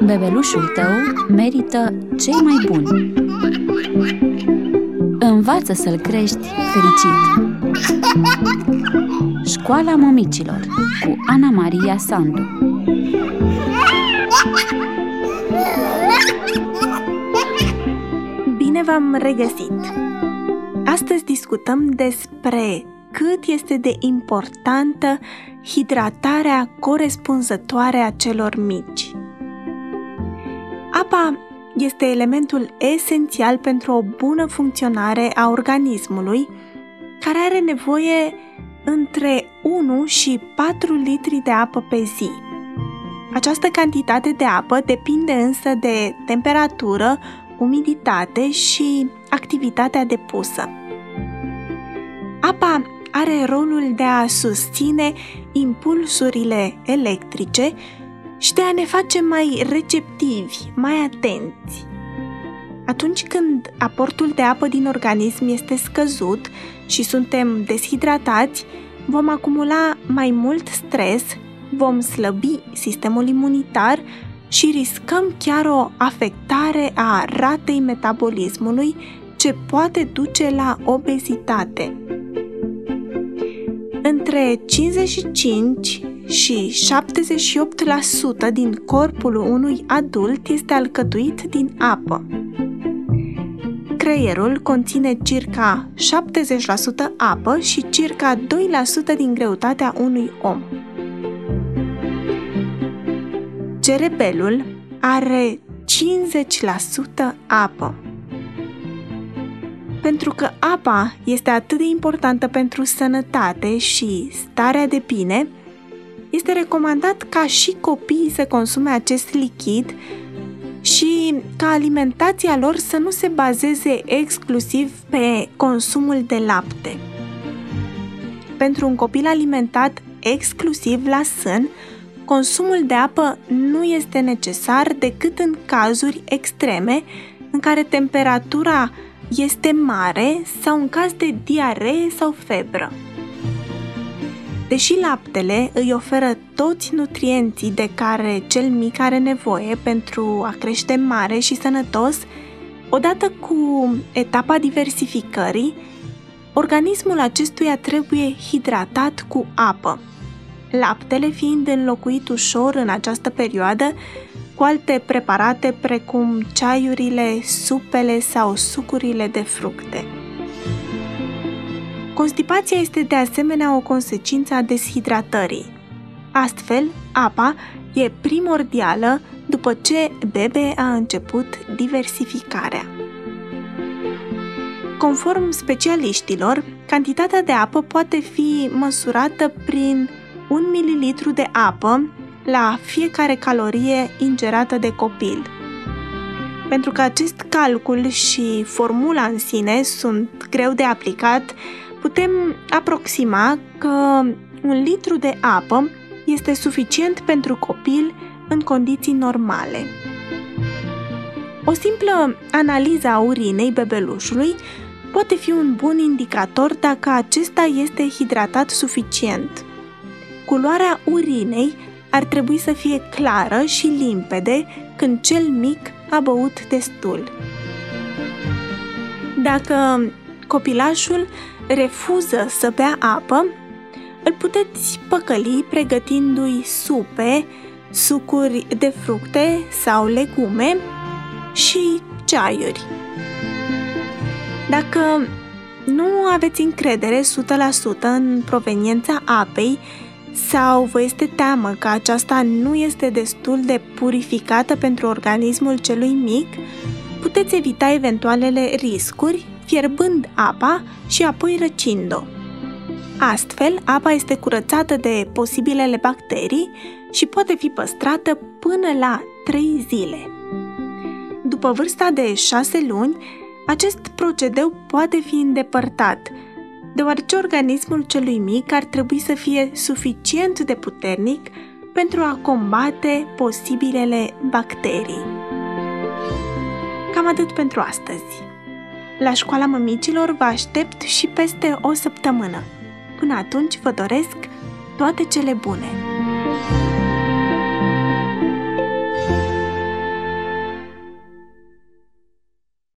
Bebelușul tău merită cei mai buni. Învață să-l crești fericit. Școala Mămicilor cu Ana Maria Sandu. Bine v-am regăsit! Astăzi discutăm despre cât este de importantă hidratarea corespunzătoare a celor mici. Apa este elementul esențial pentru o bună funcționare a organismului, care are nevoie între 1 și 4 litri de apă pe zi. Această cantitate de apă depinde însă de temperatură, umiditate și activitatea depusă. Apa are rolul de a susține impulsurile electrice și de a ne face mai receptivi, mai atenți. Atunci când aportul de apă din organism este scăzut și suntem deshidratați, vom acumula mai mult stres, vom slăbi sistemul imunitar și riscăm chiar o afectare a ratei metabolismului, ce poate duce la obezitate. Între 55 și 78% din corpul unui adult este alcătuit din apă. Creierul conține circa 70% apă și circa 2% din greutatea unui om. Cerebelul are 50% apă. Pentru că apa este atât de importantă pentru sănătate și starea de bine, este recomandat ca și copiii să consume acest lichid și ca alimentația lor să nu se bazeze exclusiv pe consumul de lapte. Pentru un copil alimentat exclusiv la sân, consumul de apă nu este necesar decât în cazuri extreme în care temperatura este mare sau în caz de diaree sau febră. Deși laptele îi oferă toți nutrienții de care cel mic are nevoie pentru a crește mare și sănătos, odată cu etapa diversificării, organismul acestuia trebuie hidratat cu apă, laptele fiind înlocuit ușor în această perioadă cu alte preparate precum ceaiurile, supele sau sucurile de fructe. Constipația este de asemenea o consecință a deshidratării. Astfel, apa e primordială după ce bebe a început diversificarea. Conform specialiștilor, cantitatea de apă poate fi măsurată prin 1 ml de apă la fiecare calorie ingerată de copil. Pentru că acest calcul și formula în sine sunt greu de aplicat, putem aproxima că 1 litru de apă este suficient pentru copil în condiții normale. O simplă analiză a urinei bebelușului poate fi un bun indicator dacă acesta este hidratat suficient. Culoarea urinei ar trebui să fie clară și limpede când cel mic a băut destul. Dacă copilașul refuză să bea apă, îl puteți păcăli pregătindu-i supe, sucuri de fructe sau legume și ceaiuri. Dacă nu aveți încredere 100% în proveniența apei sau vă este teamă că aceasta nu este destul de purificată pentru organismul celui mic, puteți evita eventualele riscuri fierbând apa și apoi răcind-o. Astfel, apa este curățată de posibilele bacterii și poate fi păstrată până la 3 zile. După vârsta de 6 luni, acest procedeu poate fi îndepărtat, deoarece organismul celui mic ar trebui să fie suficient de puternic pentru a combate posibilele bacterii. Cam atât pentru astăzi. La Școala Mămicilor vă aștept și peste o săptămână. Până atunci vă doresc toate cele bune!